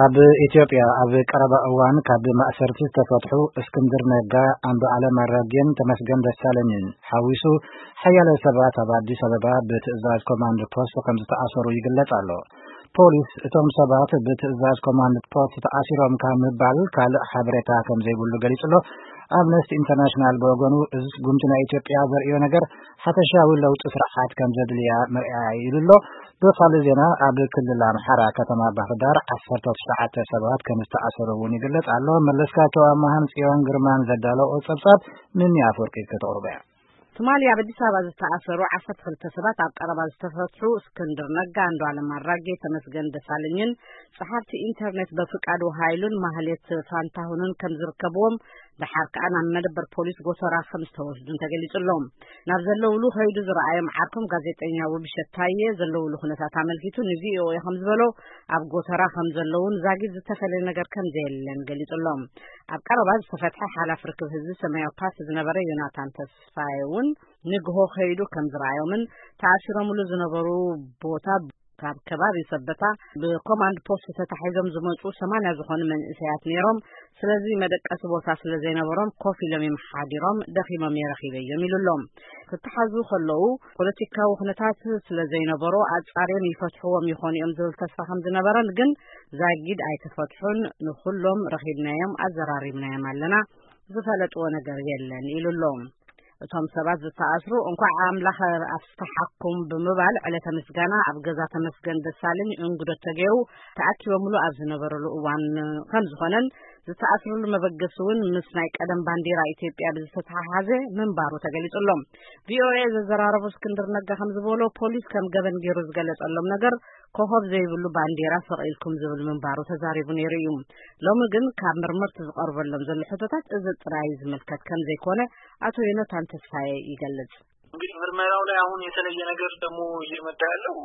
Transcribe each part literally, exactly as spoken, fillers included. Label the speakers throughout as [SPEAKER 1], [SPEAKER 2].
[SPEAKER 1] ኣብ ኢትዮጵያ ኣብ ቀረባ እዋን ካብ ማእሰርቲ ተፈትሑ እስክንድር ነጋ አንዱዓለም አራጌን ተመስገን ደሳለኝን ሓዊሱ ሓያሎ ሰባት ኣብ አዲስ አበባ በትዕዛዝ ኮማንድ ፖስት ከም ዝተኣሰሩ ይግለጽ ኣሎ። ፖሊስ እቶም ሰባት በትዕዛዝ ኮማንድ ፖስት ተኣሲሮም ካብ ምባል ካልእ ሓበሬታ ከም ዘይብሉ ገሊጹሎ። አምነስቲ ኢንተርናሽናል በወገኑ እዚ ጉምቲ ናይ ኢትዮጵያ ዘርእዮ ነገር ሓፈሻዊ ለውጢ ስርዓት ከም ዘድልያ መርአያ ይብሎ። በኻልእ ዜና ኣብ ክልል አምሓራ ከተማ ባህርዳር ዓሰርተ ትሽዓተ ሰባት ከም ዝተኣሰሩ እውን ይግለጽ ኣሎ። መለስካቸው አማሃን ጽዮን ግርማን ዘዳለው ጸብጻብ ምን ያፈርቅ ከተቀርበያ
[SPEAKER 2] ሶማሊያ በአዲስ አበባ ዝተኣሰሩ ዓሰርተ ክልተ ሰባት ኣብ ቀረባ ዝተፈትሑ እስክንድር ነጋ አንዱዓለም አራጌ ተመስገን ደሳለኝን ጸሐፍቲ ኢንተርኔት በፍቃዱ ኃይሉን ማህሌት ፋንታሁንን ከም ዝርከብዎም ድሓር ከዓ ናብ መደበር ፖሊስ ጎተራ ከም ዝተወስዱን ተገሊጹሎም። ናብ ዘለውሉ ኸይዱ ዝረኣዮም ዓርኩም ጋዜጠኛ ውብሸት ታየ ዘለውሉ ኩነታት አመልኪቱ ንቪኦኤ ከም ዝበሎ ኣብ ጎተራ ከም ዘለውን ዛጊድ ዝተፈለየ ነገር ከም ዘየለን ገሊጹሎም። ኣብ ቀረባ ዝተፈትሐ ሓላፍ ርክብ ህዝቢ ሰማያዊ ፓርቲ ዝነበረ ዮናታን ተስፋየውን ንግሆ ኸይዱ ከም ዝረኣዮምን ተኣሲሮምሉ ዝነበሩ ቦታ ካብ ከባቢ ሰበታ ብኮማንድ ፖስት ተታሒዞም ዝመጹ ሰማንያ ዝኾኑ መንእሰያት ነይሮም። ስለዚ መደቀሲ ቦታ ስለ ዘይነበሮም ኮፍ ኢሎም ይመሓዲሮም ደኺሞም ይረኺበዮም ይብሎም። ክተሓዙ ከለዉ ፖለቲካዊ ኩነታት ስለ ዘይነበሮ ኣጻርዮም ይፈትሕዎም ይኾኑ እዮም ዝብል ተስፋ ከም ዝነበረን ግን ዛጊድ ኣይተፈትሑን ንኹሎም ረኺብናዮም ኣዘራሪብናዮም ኣለና ዝፈለጥዎ ነገር የለን ይብሎም። እቶም ሰባት ዝተኣስሩ እንኳዕ ኣምላኽ ኣፍታሐኩም ብምባል ዕለተ ምስጋና ኣብ ገዛ ተመስገን ደሳለኝ እንግዶ ተገይሩ ተኣኪቦምሉ ኣብ ዝነበረሉ እዋን ከም ዝኾነን ዝተኣስሩሉ መበገሲ እውን ምስ ናይ ቀደም ባንዴራ ኢትዮጵያ ብዝተተሓሓዘ ምንባሩ ተገሊጹሎም። ቪኦኤ ዘዘራረቡ እስክንድር ነጋ ከም ዝበሎ ፖሊስ ከም ገበን ገይሩ ዝገለጸሎም ነገር ኮኸብ ዘይብሉ ባንዴራ ሰቂልኩም ዝብል ምንባሩ ተዛሪቡ ነይሩ እዩ። ሎሚ ግን ካብ ምርምርቲ ዝቀርበሎም ዘሎ ሕቶታት እዚ ጥራይ ዝምልከት ከም ዘይኮነ አቶ ዮናታን ተስፋዬ ይገልጽ።
[SPEAKER 3] እንግዲህ ምርመራው ላይ አሁን የተለየ ነገር ደግሞ እየመጣ ያለው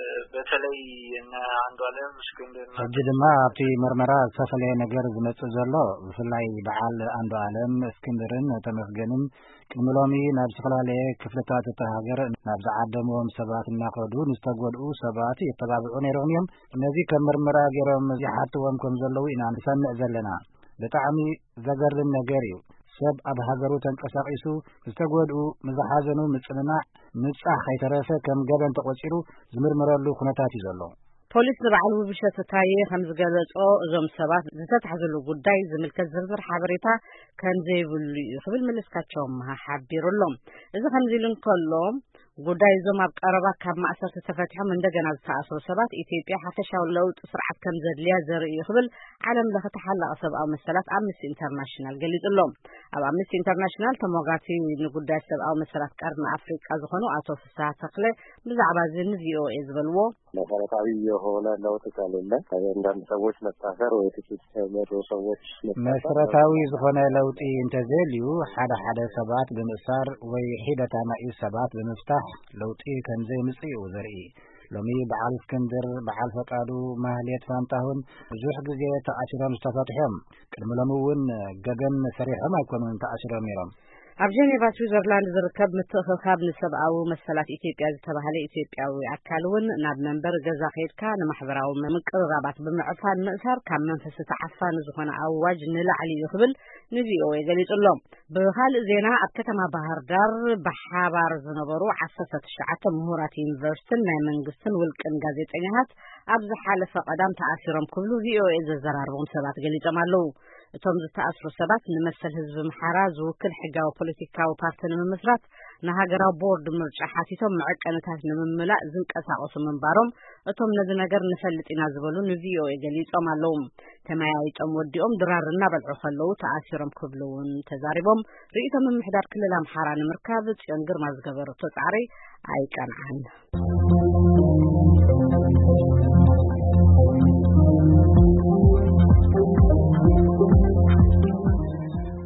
[SPEAKER 3] በተለይ እና አንዱዓለም እስክንድር
[SPEAKER 1] እጅ ድማ ኣብቲ ምርመራ ዝተፈለየ ነገር ዝመጽእ ዘሎ ብፍላይ በዓል አንዱዓለም እስክንድርን ተመስገንን ቅድሚ ሎሚ ናብ ዝተፈላለየ ክፍልታት እታ ሃገር ናብ ዝዓደሞም ሰባት እናኸዱ ንዝተጎድኡ ሰባት የተባብዑ ነይሮም እዮም። ነዚ ከም ምርመራ ገይሮም ዝሓትዎም ከም ዘለዉ ኢና ንሰምዕ ዘለና። ብጣዕሚ ዘገርም ነገር እዩ። ሰብ ኣብ ሃገሩ ተንቀሳቂሱ ዝተጎድኡ ምዝሓዘኑ ምጽንናዕ ምጻሕ ከይተረፈ ከም ገበን ተቆፂሩ ዝምርመረሉ ኩነታት እዩ ዘሎ።
[SPEAKER 2] ፖሊስ ንበዓል ውብሸት ታየ ከም ዝገለጾ እዞም ሰባት ዝተታሕዘሉ ጉዳይ ዝምልከት ዝርዝር ሓበሬታ ከም ዘይብሉ ክብል መለስካቸው ሓቢሩሎም። እዚ ከምዚ ኢሉ እንከሎ ጉዳይ ዞም ኣብ ቀረባ ካብ ማእሰርቲ ተፈትሖም እንደገና ዝተኣሰሩ ሰባት ኢትዮጵያ ሓፈሻዊ ለውጢ ስርዓት ከም ዘድልያ ዘርኢ ክብል ዓለም ለኸ ተሓላቀ ሰብኣዊ መሰላት አምነስቲ ኢንተርናሽናል ገሊጹሎም። ኣብ አምነስቲ ኢንተርናሽናል ተሟጋቲ ንጉዳይ ሰብኣዊ መሰላት ቀርኒ አፍሪቃ ዝኾኑ አቶ ፍስሐ ተክለ ብዛዕባ እዚ ንቪኦኤ ዝበልዎ
[SPEAKER 4] መሰረታዊ የሆነ ለውጥ ከሌለ አንዳንድ ሰዎች መታሰር ወይ ጥቂት መቶ ሰዎች
[SPEAKER 1] መሰረታዊ ዝኾነ ለውጢ እንተዘልዩ ሓደ ሓደ ሰባት ብምእሳር ወይ ሂደት ናይ ሰባት ብምፍታሕ ለውጢ ከም ዘይምጽእ ዘርኢ። ሎሚ በዓል እስክንድር በዓል ፈቃዱ ማህሌት ፋንታሁን ብዙሕ ግዜ ተኣሲሮም ዝተፈትሖም ቅድሚ ሎሚ እውን ገገን ሰሪሖም ኣይኮኑን ተኣሲሮም ነይሮም።
[SPEAKER 2] ኣብ ጀኔቫ ስዊዘርላንድ ዝርከብ ምትእኽኻብ ንሰብኣዊ መሰላት ኢትዮጵያ ዝተባህለ ኢትዮጵያዊ ኣካል እውን ናብ መንበር ገዛ ከይድካ ንማሕበራዊ ምቅርራባት ብምዕፋን ምእሳር ካብ መንፈስ ተዓፋኒ ዝኾነ ኣዋጅ ንላዕሊ እዩ ክብል ንቪኦኤ ገሊጹሎም። ብኻልእ ዜና ኣብ ከተማ ባህርዳር ብሓባር ዝነበሩ ዓሰርተ ትሽዓተ ምሁራት ዩኒቨርሲቲን ናይ መንግስትን ውልቅን ጋዜጠኛታት ኣብ ዝሓለፈ ቀዳም ተኣሲሮም ክብሉ ቪኦኤ ዘዘራርቦም ሰባት ገሊጾም ኣለዉ። እቶም ዝተኣስሩ ሰባት ንመሰል ህዝቢ ምሓራ ዝውክል ሕጋዊ ፖለቲካዊ ፓርቲ ንምስራት ንሃገራዊ ቦርድ ምርጫ ሓቲቶም መዐቀንታት ንምምላእ ዝንቀሳቀሱ ምንባሮም እቶም ነዚ ነገር ንፈልጥ ኢና ዝበሉ ንቪኦኤ ገሊጾም ኣለዉ። ተመያይጦም ወዲኦም ድራር እናበልዑ ከለዉ ተኣሲሮም ክብሉውን ተዛሪቦም ርእይቶም ምምሕዳር ክልል አምሓራ ንምርካብ ጽዮን ግርማ ዝገበረቶ ጻዕሪ ኣይቀንዓን።